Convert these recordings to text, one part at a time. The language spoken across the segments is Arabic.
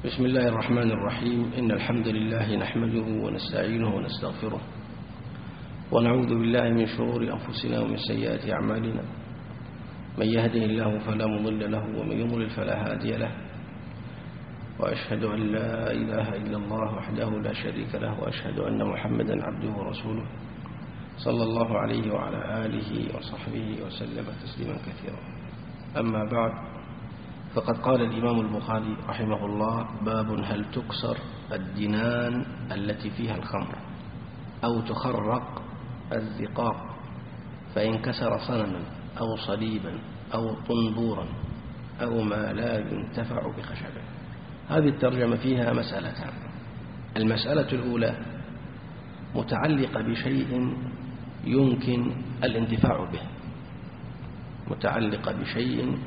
بسم الله الرحمن الرحيم. إن الحمد لله نحمده ونستعينه ونستغفره ونعوذ بالله من شرور أنفسنا ومن سيئات أعمالنا. من يهده الله فلا مضل له ومن يضلل فلا هادي له، وأشهد أن لا إله إلا الله وحده لا شريك له، وأشهد أن محمدا عبده ورسوله صلى الله عليه وعلى آله وصحبه وسلم تسليما كثيرا. أما بعد، فقد قال الإمام البخاري رحمه الله: باب هل تكسر الدنان التي فيها الخمر أو تخرق الزقاق فإن كسر صنما أو صليبا أو طنبورا أو ما لا ينتفع بخشبه. هذه الترجمة فيها مسألتان. المسألة الأولى متعلقة بشيء يمكن الانتفاع به، متعلقة بشيء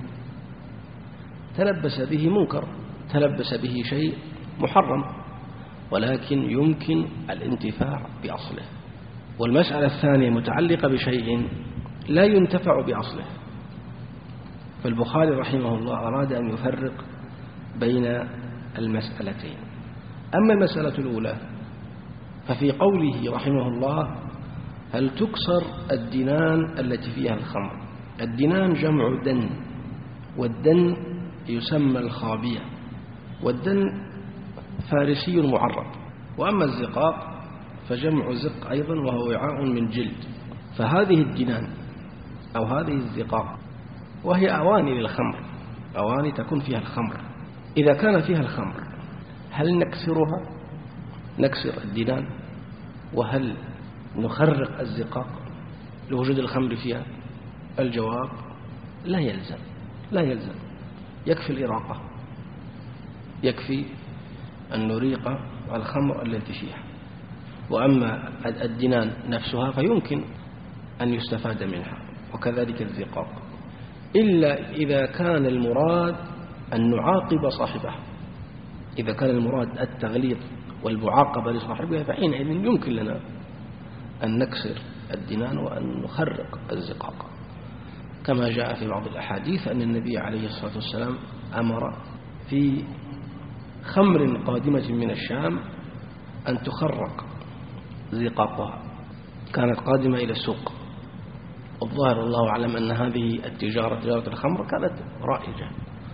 تلبس به منكر، تلبس به شيء محرم، ولكن يمكن الانتفاع بأصله. والمسألة الثانية متعلقة بشيء لا ينتفع بأصله. فالبخاري رحمه الله أراد أن يفرق بين المسألتين. أما المسألة الأولى ففي قوله رحمه الله: هل تكسر الدنان التي فيها الخمر. الدنان جمع دن، والدن يسمى الخابية، والدن فارسي معرب. وأما الزقاق فجمع زق أيضا، وهو وعاء من جلد. فهذه الدنان أو هذه الزقاق وهي أواني للخمر، أواني تكون فيها الخمر. إذا كان فيها الخمر هل نكسرها، نكسر الدنان؟ وهل نخرق الزقاق لوجود الخمر فيها؟ الجواب: لا يلزم، لا يلزم. يكفي الإراقة، يكفي أن نريق الخمر التي فيها. وأما الدنان نفسها فيمكن أن يستفاد منها، وكذلك الزقاق، إلا إذا كان المراد أن نعاقب صاحبه. إذا كان المراد التغليظ والمعاقبة لصاحبها فحينئذ يمكن لنا أن نكسر الدنان وأن نخرق الزقاق، كما جاء في بعض الأحاديث أن النبي عليه الصلاة والسلام أمر في خمر قادمة من الشام أن تخرق زقاقها، كانت قادمة إلى السوق. والظاهر الله أعلم أن هذه التجارة، تجارة الخمر، كانت رائجة.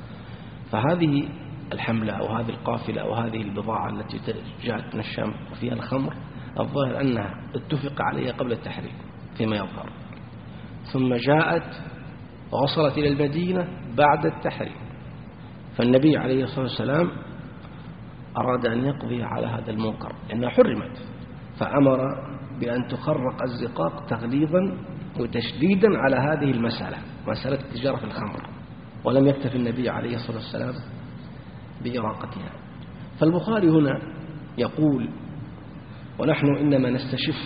فهذه الحملة أو هذه القافلة أو هذه البضاعة التي جاءت من الشام وفيها الخمر، الظاهر أنها اتفق عليها قبل التحريم فيما يظهر، ثم جاءت ووصلت إلى المدينة بعد التحريم. فالنبي عليه الصلاة والسلام أراد أن يقضي على هذا المنكر لأنها حرمت، فأمر بأن تخرق الزقاق تغليظا وتشديدا على هذه المسألة، مسألة التجارة في الخمر. ولم يكتف النبي عليه الصلاة والسلام بإراقتها. فالبخاري هنا يقول: ونحن إنما نستشف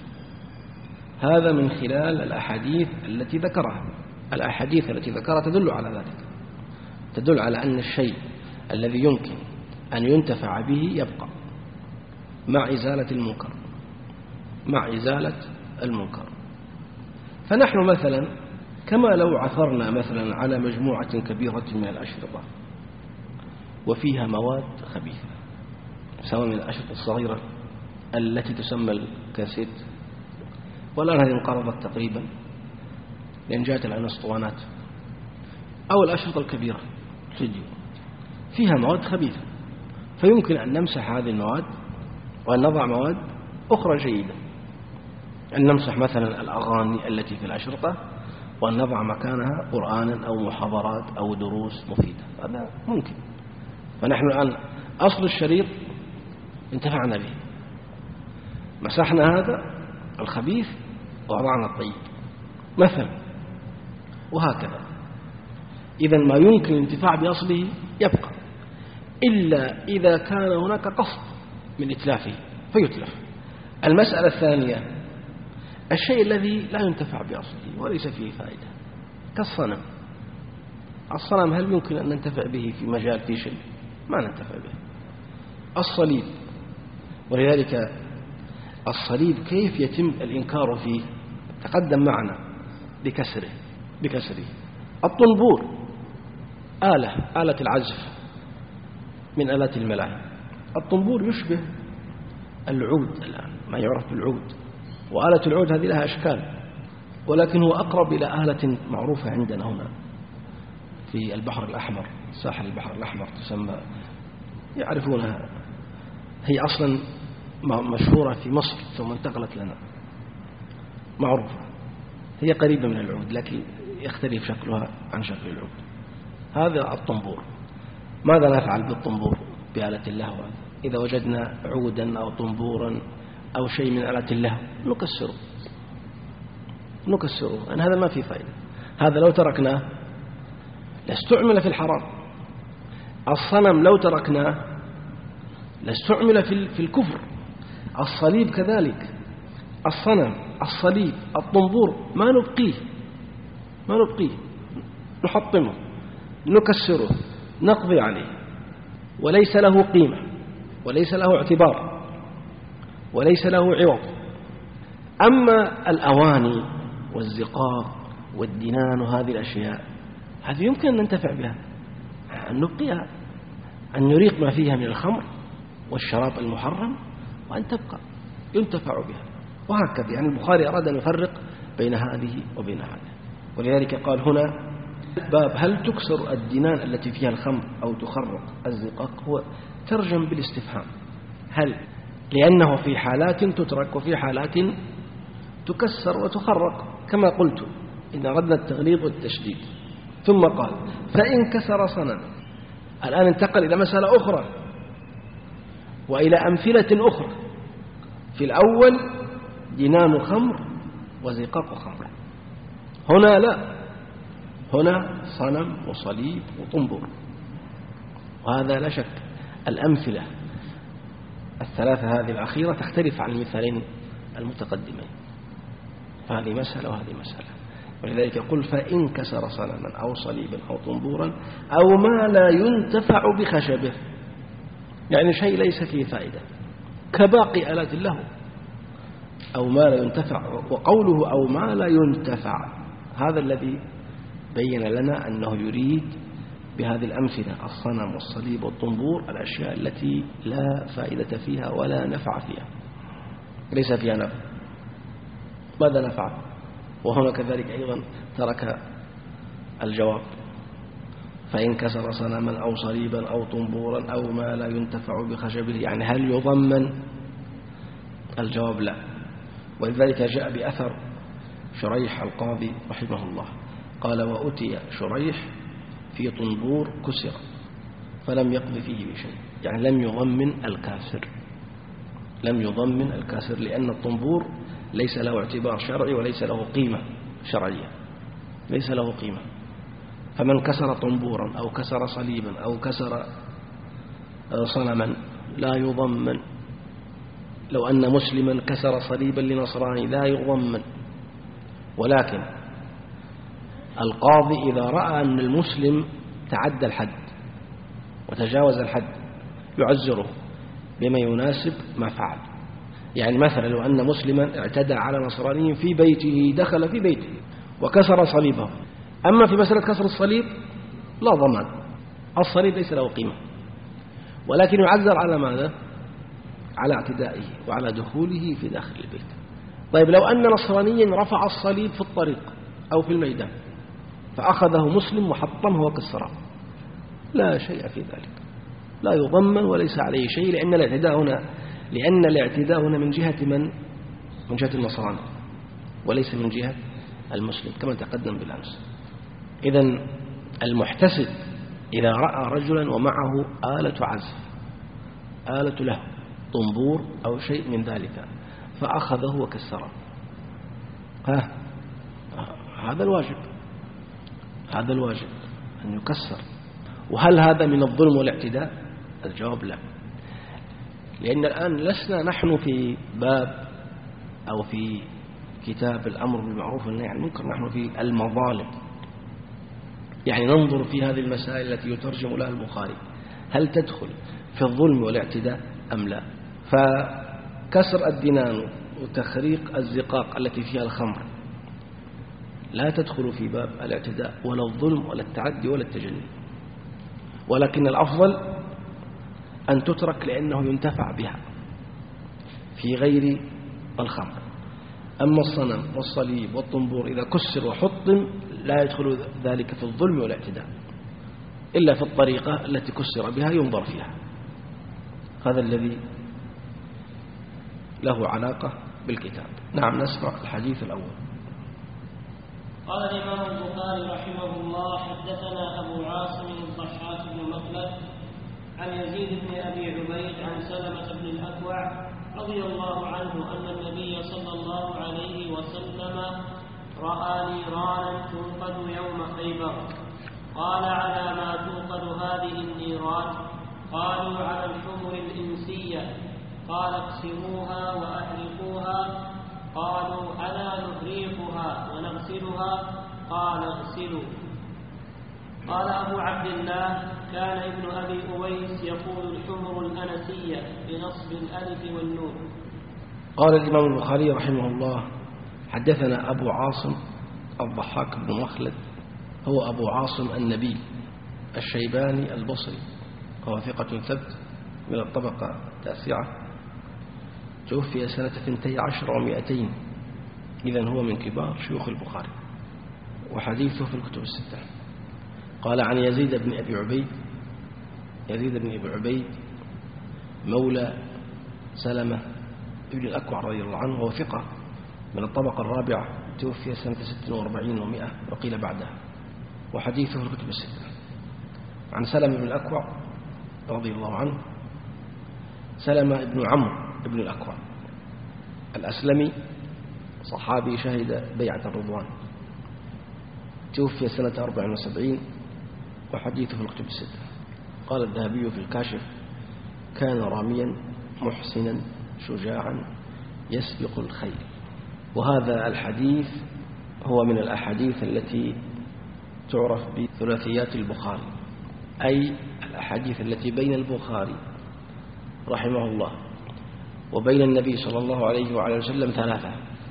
هذا من خلال الأحاديث التي ذكرها. الأحاديث التي ذكرها تدل على ذلك، تدل على أن الشيء الذي يمكن أن ينتفع به يبقى مع إزالة المنكر، مع إزالة المنكر. فنحن مثلا كما لو عثرنا مثلا على مجموعة كبيرة من الأشرطة وفيها مواد خبيثة، سواء من الأشرطة الصغيرة التي تسمى الكاسيت، والآن هذه انقرضت تقريبا لأن جاءت الآن اسطوانات، أو الأشرطة الكبيرة فيديو فيها مواد خبيثة، فيمكن أن نمسح هذه المواد وأن نضع مواد أخرى جيدة. أن نمسح مثلا الأغاني التي في الأشرطة وأن نضع مكانها قرآنا أو محاضرات أو دروس مفيدة، هذا ممكن. فنحن الآن أصل الشريط انتفعنا به، مسحنا هذا الخبيث ووضعنا الطيب مثلا، وهكذا. إذا ما يمكن الانتفاع بأصله يبقى، إلا إذا كان هناك قصد من إتلافه فيتلف. المسألة الثانية الشيء الذي لا ينتفع بأصله وليس فيه فائدة، كالصنم. الصنم هل يمكن أن ننتفع به في مجال في شيء؟ ما ننتفع به. الصليب، ولذلك الصليب كيف يتم الإنكار فيه؟ تقدم معنا بكسره. الطنبور آلة العزف، من آلات الملاهي. الطنبور يشبه العود الآن، ما يعرف بالعود، وآلة العود هذه لها أشكال، ولكن هو أقرب إلى آلة معروفة عندنا هنا في البحر الأحمر، ساحل البحر الأحمر تسمى، يعرفونها، هي أصلا مشهورة في مصر ثم انتقلت لنا، معروفة، هي قريبة من العود لكن يختلف شكلها عن شكل العود. هذا الطنبور. ماذا نفعل بالطنبور بآلة اللهو؟ إذا وجدنا عودا أو طنبورا أو شيء من آلة اللهو نكسره، أن هذا ما في فائدة. هذا لو تركناه لاستعمل في الحرام. الصنم لو تركناه لاستعمل في الكفر. الصليب كذلك، الصنم، الصليب، الطنبور ما نبقيه، نحطمه، نكسره، نقضي عليه، وليس له قيمة، وليس له اعتبار، وليس له عوض. أما الأواني والزقاق والدنان وهذه الأشياء، هذه يمكن أن ننتفع بها، أن نبقيها، أن نريق ما فيها من الخمر والشراب المحرم، وأن تبقى ينتفع بها، وهكذا. يعني البخاري أراد أن يفرق بين هذه وبين هذه، ولذلك قال هنا باب هل تكسر الدنان التي فيها الخمر أو تخرق الزقاق، هو ترجم بالاستفهام، هل، لأنه في حالات تترك وفي حالات تكسر وتخرق كما قلت إن أردنا التغليظ والتشديد. ثم قال فإن كسر صنم. الآن انتقل إلى مسألة أخرى وإلى أمثلة أخرى. في الأول دنان خمر وزقاق خمر، هنا لا، هنا صنم وصليب وطنبور، وهذا لا شك الأمثلة الثلاثة هذه الأخيرة تختلف عن المثالين المتقدمين، فهذه مسألة وهذه مسألة. ولذلك يقول فإن كسر صنما أو صليبا أو طنبورا أو ما لا ينتفع بخشبه، يعني شيء ليس فيه فائدة كباقي آلات اللهو، أو ما لا ينتفع. وقوله أو ما لا ينتفع هذا الذي بين لنا أنه يريد بهذه الأمثلة الصنم والصليب والطنبور الأشياء التي لا فائدة فيها ولا نفع فيها، ليس فيها نفع، ماذا نفع؟ وهنا كذلك أيضا ترك الجواب فإن كسر صنما أو صليبا أو طنبورا أو ما لا ينتفع بخشبه، يعني هل يضمن؟ الجواب لا. ولذلك جاء بأثر شريح القاضي رحمه الله قال وأتي شريح في طنبور كسر فلم يقض فيه بشيء، يعني لم يضمن الكاسر، لأن الطنبور ليس له اعتبار شرعي وليس له قيمة شرعية، ليس له قيمة. فمن كسر طنبورا أو كسر صليبا أو كسر صنما لا يضمن. لو أن مسلما كسر صليبا لنصراني لا يضمن. ولكن القاضي إذا رأى أن المسلم تعدى الحد وتجاوز الحد يعزره بما يناسب ما فعل. يعني مثلا لو أن مسلما اعتدى على نصراني في بيته، دخل في بيته وكسر صليبه، أما في مسألة كسر الصليب لا ضمان، الصليب ليس له قيمة، ولكن يعزر على ماذا؟ على اعتدائه وعلى دخوله في داخل البيت. طيب لو أن نصرانيا رفع الصليب في الطريق أو في الميدان فأخذه مسلم وحطمه وكسره، لا شيء في ذلك، لا يضمن وليس عليه شيء، لأن الاعتداء هنا من جهة من جهة النصراني وليس من جهة المسلم كما تقدم بالأمس. إذن المحتسب إذا رأى رجلا ومعه آلة عزف، آلة له طنبور أو شيء من ذلك فأخذه وكسره، هذا الواجب أن يكسر. وهل هذا من الظلم والاعتداء؟ الجواب لا، لأن الآن لسنا نحن في باب أو في كتاب الأمر بالمعروف والنهي عن المنكر، نحن في المظالم، يعني ننظر في هذه المسائل التي يترجم لها البخاري هل تدخل في الظلم والاعتداء أم لا. فكسر الدنان وتخريق الزقاق التي فيها الخمر لا تدخل في باب الاعتداء ولا الظلم ولا التعدي ولا التجني، ولكن الأفضل أن تترك لأنه ينتفع بها في غير الخمر. أما الصنم والصليب والطنبور إذا كسر وحطم لا يدخل ذلك في الظلم والاعتداء إلا في الطريقة التي كسر بها ينظر فيها. هذا الذي له علاقة بالكتاب. نعم، نسمع الحديث الأول. قال الإمام البخاري رحمه الله: حدثنا أبو عاصم الضحاك بن مخلد عن يزيد بن أبي عبيد عن سلمة بن الأكوع رضي الله عنه أن النبي صلى الله عليه وسلم رأى نيرانا توقد يوم خيبر. قال: على ما توقد هذه النيران؟ قالوا: على الحمر الإنسية. قال: اكسروها وأحرقوها. قالوا: ألا نحريقها ونغسلها؟ قال: اغسلوا. قال أبو عبد الله: كان ابن أبي أويس يقول الحمر الأنسية بنصب الألف والنون. قال الإمام البخاري رحمه الله: حدثنا أبو عاصم الضحاك بن مخلد، هو أبو عاصم النبيل الشيباني البصري، هو ثقة ثبت من الطبقة التاسعة، توفي سنة 12 و200، إذن هو من كبار شيوخ البخاري وحديثه في الكتب الستة. قال عن يزيد بن أبي عبيد، يزيد بن أبي عبيد مولى سلمة ابن الأكوع رضي الله عنه، وهو ثقة من الطبقة الرابعة، توفي سنة 46 و100 وقيل بعدها، وحديثه في الكتب الستة. عن سلمة بن الأكوع رضي الله عنه، سلمة بن عمرو بن الأكوع الأسلمي، صحابي شهد بيعة الرضوان، توفي سنة 74 وحديثه في الكتب الستة. قال الذهبي في الكاشف: كان راميا محسنا شجاعا يسبق الخيل. وهذا الحديث هو من الأحاديث التي تعرف بثلاثيات البخاري، أي الأحاديث التي بين البخاري رحمه الله وبين النبي صلى الله عليه وعلى وسلم ثلاثة.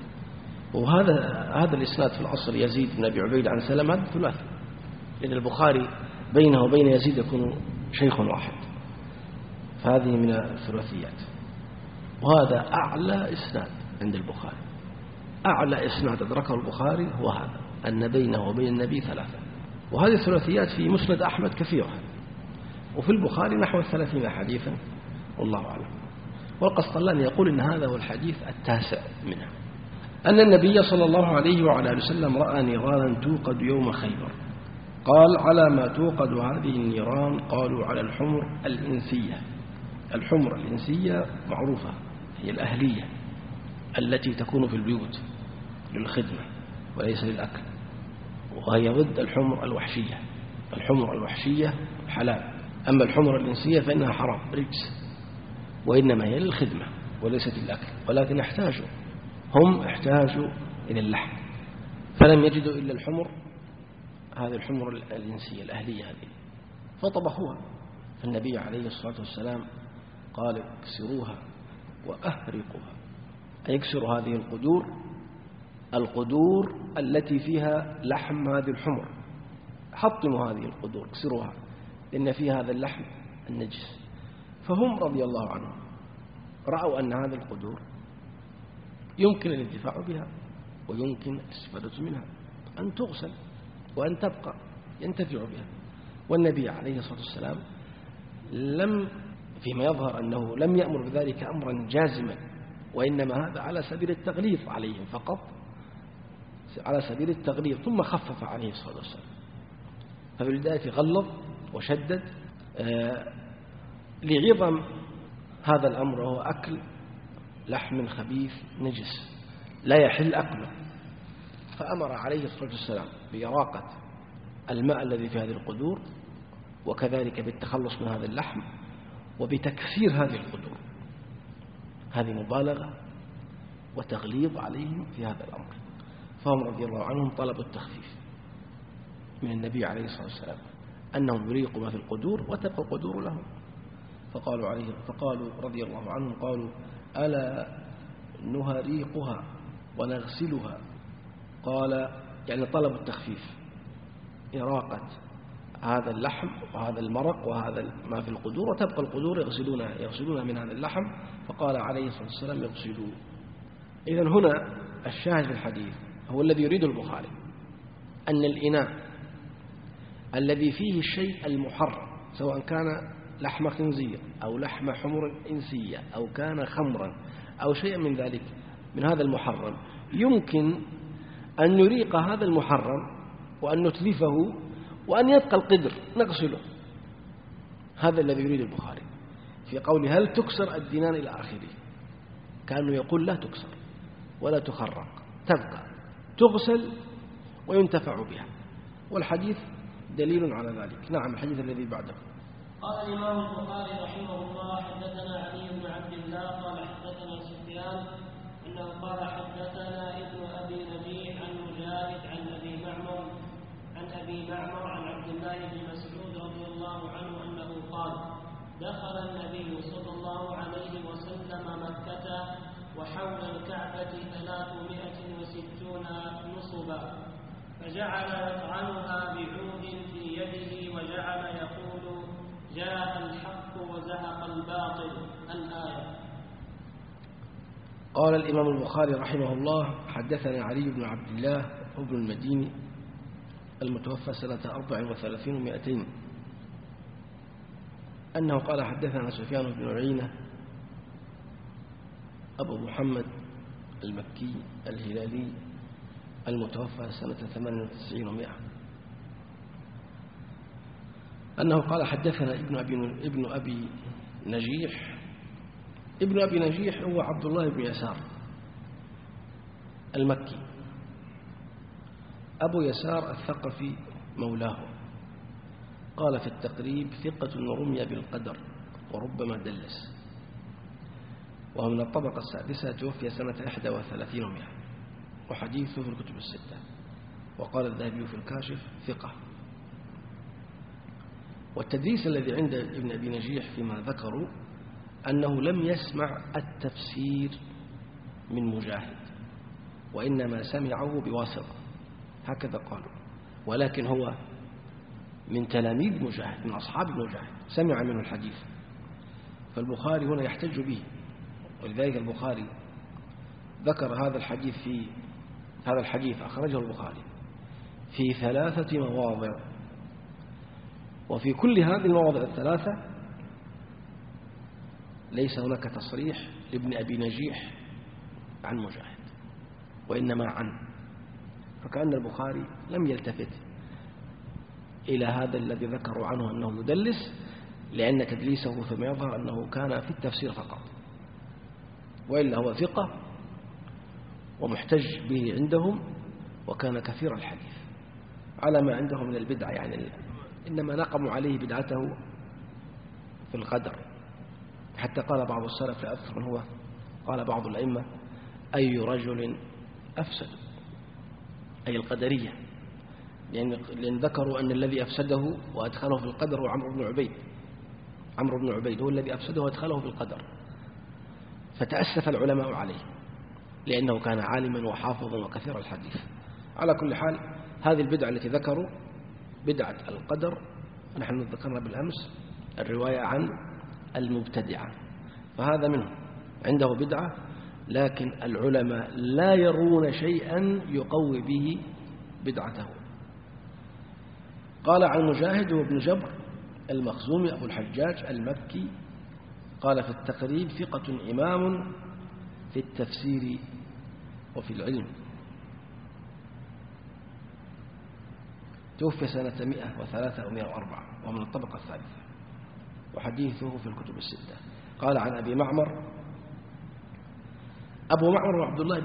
وهذا الإسناد في الأصل يزيد بن أبي عبيد عن سلمة، هذا ثلاثة، لأن البخاري بينه وبين يزيد يكون شيخ واحد، فهذه من الثلاثيات. وهذا أعلى إسناد عند البخاري، أعلى إسناد أدركه البخاري هو هذا، أن بينه وبين النبي ثلاثة. وهذه الثلاثيات في مسند أحمد كثيرة، وفي البخاري نحو 30 حديثا والله أعلم. والقسطلاني يقول إن هذا هو الحديث التاسع منها، أن النبي صلى الله عليه وعلى آله وسلم رأى نيرانا توقد يوم خيبر. قال: على ما توقد هذه النيران؟ قالوا: على الحمر الإنسية. الحمر الإنسية معروفة، هي الأهلية التي تكون في البيوت للخدمة وليس للأكل، وهي ضد الحمر الوحشية. الحمر الوحشية حلال، أما الحمر الإنسية فإنها حرام رجس، وإنما هي للخدمة وليست للأكل، ولكن هم احتاجوا إلى اللحم فلم يجدوا إلا الحمر، هذه الحمر الإنسية الأهلية هذه، فطبخوها. فالنبي عليه الصلاة والسلام قال: اكسروها وأهرقوها، أي يكسروا هذه القدور التي فيها لحم هذه الحمر، حطموا هذه القدور، اكسروها، لأن فيها هذا اللحم النجس. فهم رضي الله عنهم رأوا أن هذه القدور يمكن الانتفاع بها ويمكن الاستفادة منها، أن تغسل وأن تبقى ينتفع بها. والنبي عليه الصلاة والسلام فيما يظهر أنه لم يأمر بذلك أمرا جازما، وإنما هذا على سبيل التغليظ عليهم فقط، على سبيل التغليظ، ثم خفف عليه الصلاة والسلام. فبالبداية غلظ وشدد لعظم هذا الأمر، وهو أكل لحم خبيث نجس لا يحل أكله. فأمر عليه الصلاة والسلام بإراقة الماء الذي في هذه القدور، وكذلك بالتخلص من هذا اللحم وبتكسير هذه القدور. هذه مبالغة وتغليظ عليهم في هذا الأمر. فهم رضي الله عنهم طلبوا التخفيف من النبي عليه الصلاة والسلام، أنهم يريقوا ما في القدور وتبقى القدور لهم. فقالوا رضي الله عنهم، قالوا: ألا نهريقها ونغسلها؟ قال يعني طلب التخفيف، إراقة هذا اللحم وهذا المرق وهذا ما في القدور، وتبقى القدور يغسلونها من هذا اللحم. فقال عليه الصلاة والسلام يغسلوا. إذن هنا الشاهد في الحديث هو الذي يريد البخاري، أن الإناء الذي فيه الشيء المحرم سواء كان لحم خنزير أو لحم حمر إنسية أو كان خمرا أو شيء من ذلك من هذا المحرم، يمكن أن نريق هذا المحرم وأن نتلفه وأن يبقى القدر نغسله. هذا الذي يريد البخاري في قول هل تكسر الدينان إلى آخره، كأنه يقول لا تكسر ولا تخرق، تبقى تغسل وينتفع بها، والحديث دليل على ذلك. نعم، الحديث الذي بعده. قال الإمام البخاري رحمه الله حدثنا علي بن عبد الله قال حدثنا سفيان أنه قال حدثنا ابن أبي نجيح عن مجاهد عن أبي معمر عن عبد الله بن مسعود رضي الله عنه أنه قال دخل النبي صلى الله عليه وسلم مكة وحول الكعبة 360 نصبا، فجعل يطعنها بعود في يده وجعل يقول جاء الحق وزهق الباطل الآية. قال الإمام البخاري رحمه الله حدثنا علي بن عبد الله ابن المديني المتوفى سنة 34 و200 أنه قال حدثنا سفيان بن عيينة أبو محمد المكي الهلالي المتوفى سنة 98 و100 أنه قال حدثنا ابن أبي نجيح. ابن أبي نجيح هو عبد الله بن يسار المكي، أبو يسار الثقفي مولاه. قال في التقريب ثقة رمي بالقدر وربما دلس، وهو من الطبقة السادسة، توفي سنة 31 و100 وحديثه في الكتب الستة. وقال الذهبي في الكاشف ثقة. والتدليس الذي عند ابن أبي نجيح فيما ذكروا أنه لم يسمع التفسير من مجاهد، وإنما سمعه بواسطة، هكذا قالوا، ولكن هو من تلاميذ مجاهد، من أصحاب مجاهد، سمع منه الحديث. فالبخاري هنا يحتج به، ولذلك البخاري ذكر هذا الحديث أخرجه البخاري في 3 مواضع، وفي كل هذه المواضع الثلاثة ليس هناك تصريح لابن أبي نجيح عن مجاهد، وإنما عنه، فكأن البخاري لم يلتفت إلى هذا الذي ذكروا عنه أنه يدلس، لأن تدليسه فيما يظهر أنه كان في التفسير فقط، وإلا هو ثقة ومحتج به عندهم، وكان كثير الحديث على ما عندهم من البدع، يعني إنما نقموا عليه بدعته في القدر. حتى قال بعض السلف لا أذكر من هو، قال بعض الأئمة أي رجل أفسد، أي القدرية، لأن ذكروا أن الذي أفسده وأدخله في القدر هو عمرو بن عبيد هو الذي أفسده وأدخله في القدر، فتأسف العلماء عليه لأنه كان عالما وحافظا وكثير الحديث. على كل حال هذه البدعة التي ذكروا بدعة القدر، نحن ذكرنا بالأمس الرواية عن المبتدعة، فهذا منه عنده بدعة، لكن العلماء لا يرون شيئا يقوي به بدعته. قال عن مجاهد وابن جبر المخزومي أبو الحجاج المكي، قال في التقريب ثقة إمام في التفسير وفي العلم، توفي سنة 103 أو 104 ومن الطبقة الثالثة، وحديثه في الكتب الستة. قال عن أبي معمر. أبو معمر وعبد الله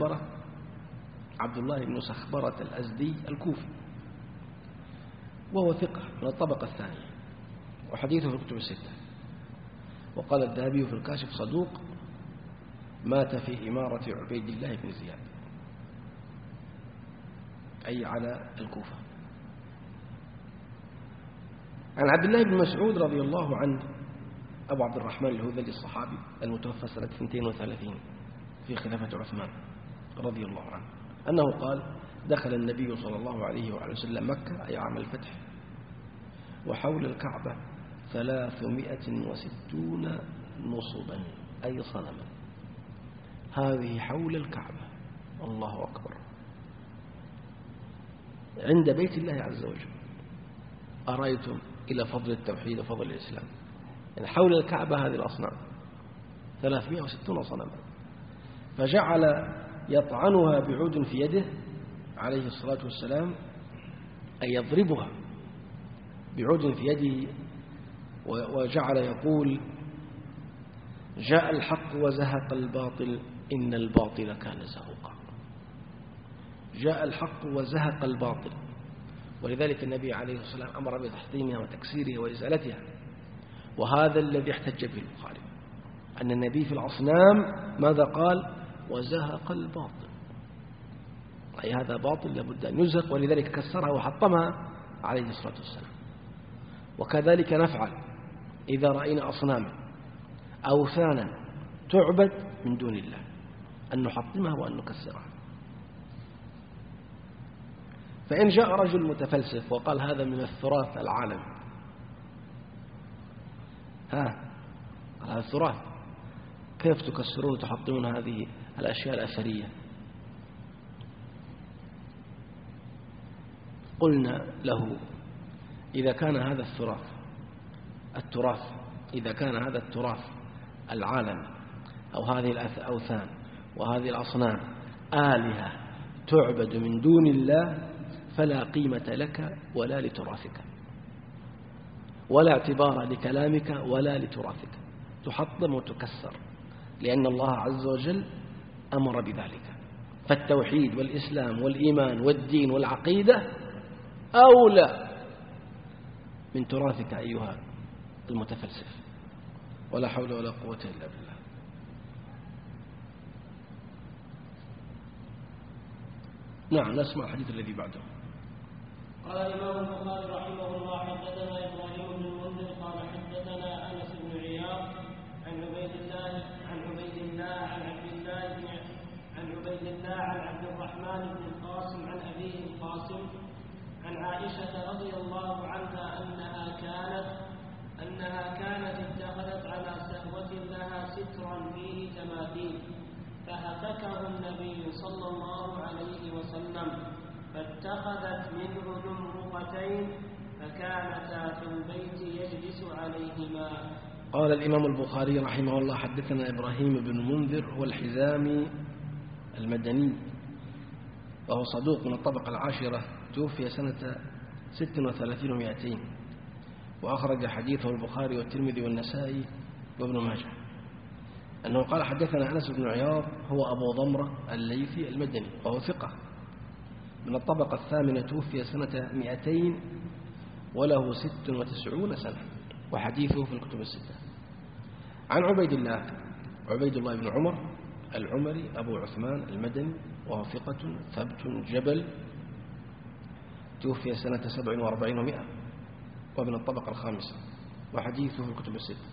بن سخبرة الأزدي الكوفي، وهو ثقة من الطبقة الثانية، وحديثه في الكتب الستة. وقال الذهبي في الكاشف صدوق، مات في إمارة عبيد الله بن زياد، أي على الكوفة. عن عبد الله بن مسعود رضي الله عنه، أبو عبد الرحمن الهذلي الصحابي المتوفى سنة 32 في خلافة عثمان رضي الله عنه، أنه قال دخل النبي صلى الله عليه وسلم مكة أي عام الفتح، وحول الكعبة 360 نصبا أي صنما. هذه حول الكعبة. الله أكبر. عند بيت الله عز وجل. أرأيتم إلى فضل التوحيد وفضل الإسلام. يعني حول الكعبة هذه الأصنام 360 صنما. فجعل يطعنها بعود في يده عليه الصلاة والسلام، أي يضربها بعود في يده، وجعل يقول: جاء الحق وزهق الباطل إن الباطل كان زهوقا. جاء الحق وزهق الباطل. ولذلك النبي عليه الصلاة والسلام أمر بتحطيمها وتكسيرها وإزالتها. وهذا الذي احتج به البخاري، أن النبي في الأصنام ماذا قال؟ وزهق الباطل، أي هذا باطل لابد أن يزهق، ولذلك كسرها وحطمها عليه الصلاة والسلام. وكذلك نفعل إذا رأينا أصناما أوثانا تعبد من دون الله، أن نحطمها وأن نكسرها. فإن جاء رجل متفلسف وقال هذا من التراث العالمي، هذا التراث، كيف تكسرون وتحطمون هذه الأشياء الأثرية؟ قلنا له: إذا كان هذا التراث إذا كان هذا التراث العالم أو هذه الأوثان وهذه الأصنام آلهة تعبد من دون الله، فلا قيمة لك ولا لتراثك، ولا اعتبار لكلامك ولا لتراثك، تحطم وتكسر، لأن الله عز وجل أمر بذلك. فالتوحيد والإسلام والإيمان والدين والعقيدة أولى من تراثك أيها المتفلسف. ولا حول ولا قوة إلا بالله. نعم، نسمع الحديث الذي بعده. قال الإمام البخاري رحمه الله: حدثنا إبراهيم بن المنذر قال حدثنا أنس بن عياض عن عبيد الله عن عبد الرحمن بن القاسم عن أبيه القاسم عن عائشة رضي الله عنها أنها كانت اتخذت على سهوة لها سترا فيه تماثيل، فهتكه النبي صلى الله عليه وسلم، فاتخذت منه جمرقتين فكانتا في البيت يجلس عليهما. قال الإمام البخاري رحمه الله: حدثنا إبراهيم بن المنذر هو الحزامي المدني، وهو صدوق من الطبقة العاشرة، توفي سنة 36 و200، وأخرج حديثه البخاري والترمذي والنسائي وابن ماجه. أنه قال: حدثنا أنس بن عياض هو أبو ضمرة الليثي المدني، وهو ثقة من الطبقة الثامنة، توفي سنة 200 وله 96 سنة، وحديثه في الكتب الستة. عن عبيد الله بن عمر العمري أبو عثمان المدني، وهو ثقة ثبت جبل، توفي سنة 47 و100، ومن الطبقة الخامسة، وحديثه في الكتب الستة.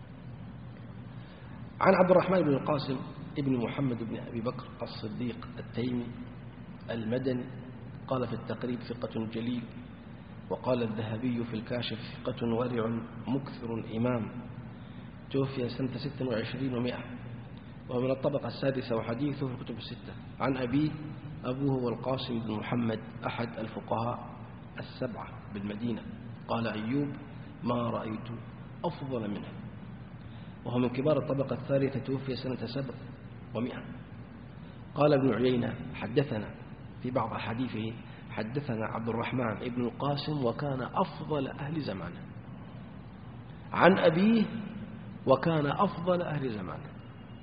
عن عبد الرحمن بن القاسم ابن محمد بن أبي بكر الصديق التيمي المدني، قال في التقريب: ثقة جليل. وقال الذهبي في الكاشف: ثقة ورع مكثر إمام، توفي سنة 26 و100، ومن الطبقة السادسة، وحديثه في الكتب الستة. عن أبوه والقاسم بن محمد أحد الفقهاء السبعة بالمدينة. قال أيوب: ما رأيت أفضل منه، وهو من كبار الطبقة الثالثة، توفي سنة 7 و100. قال ابن عيينة: حدثنا في بعض حديثه: حدثنا عبد الرحمن ابن القاسم وكان أفضل أهل زمانه، عن أبيه وكان أفضل أهل زمانه.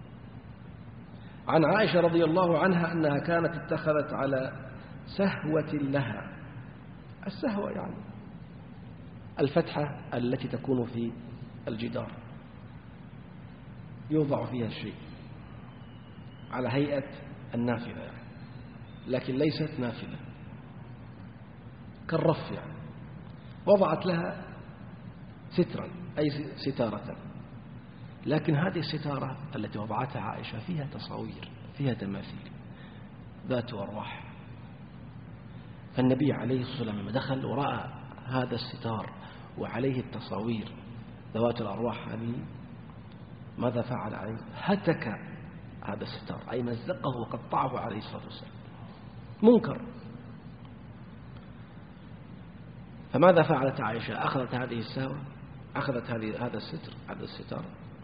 عن عائشة رضي الله عنها أنها كانت اتخذت على سهوة لها. السهوة يعني الفتحة التي تكون في الجدار، يوضع فيها الشيء على هيئة النافذة يعني، لكن ليست نافذة، كالرف يعني. وضعت لها سترا أي ستارة، لكن هذه الستارة التي وضعتها عائشة فيها تصاوير، فيها تماثيل ذات أرواح. فالنبي عليه الصلاة والسلام لما دخل ورأى هذا الستار وعليه التصاوير ذوات الأرواح هذه، ماذا فعل عليه؟ هتك هذا الستار، أي مزقه وقطعه عليه الصلاة والسلام، منكر. فماذا فعلت عائشة؟ أخذت هذه الساوة، أخذت هذا الستار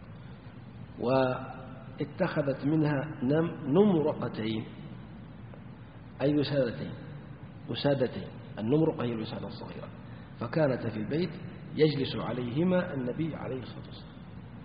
واتخذت منها نمرقتين، أي وسادتين. النمرقة هي الوسادة الصغيرة، فكانت في البيت يجلس عليهما النبي عليه الصلاة والسلام.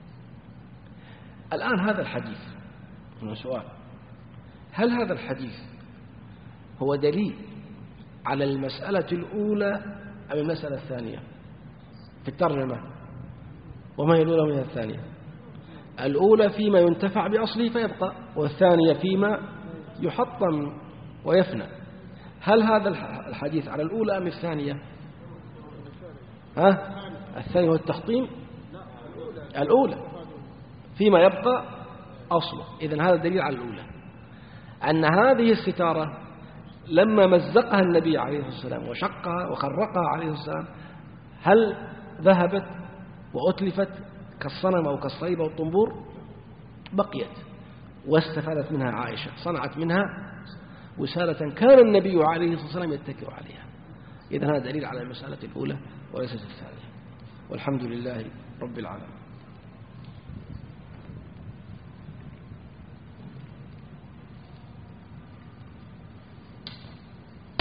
الآن هذا الحديث هنا سؤال: هل هذا الحديث هو دليل على المسألة الأولى أم المسألة الثانية في الترجمة؟ وما هي الأولى من الثانية؟ الأولى فيما ينتفع بأصله فيبقى، والثانية فيما يحطم ويفنى. هل هذا الحديث على الأولى أم الثانية؟ الثانية هو التحطيم. الأولى فيما يبقى أصله. إذن هذا دليل على الأولى، أن هذه الستارة لما مزقها النبي عليه الصلاة والسلام وشقها وخرقها عليه الصلاة والسلام، هل ذهبت وأتلفت كالصنم أو كالصليب أو الطنبور؟ بقيت، واستفادت منها عائشة، صنعت منها وسالة كان النبي عليه الصلاة والسلام يتكئ عليها. إذن هذا دليل على المسألة الأولى وليست الثانية. والحمد لله رب العالمين.